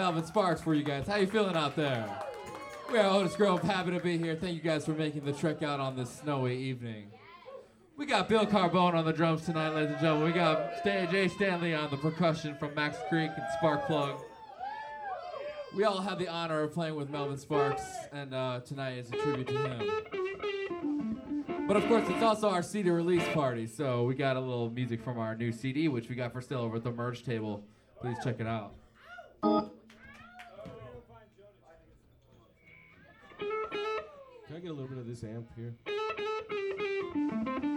Melvin Sparks for you guys. How you feeling out there? We are Otis Grove, happy to be here. Thank you guys for making the trek out on this snowy evening. We got Bill Carbone on the drums tonight, ladies and gentlemen. We got Jay Stanley on the percussion from Max Creek and Sparkplug. We all had the honor of playing with Melvin Sparks, and tonight is a tribute to him. But of course, it's also our CD release party, so we got a little music from our new CD, which we got for sale over at the merch table. Please check it out. Can I get a little bit of this amp here?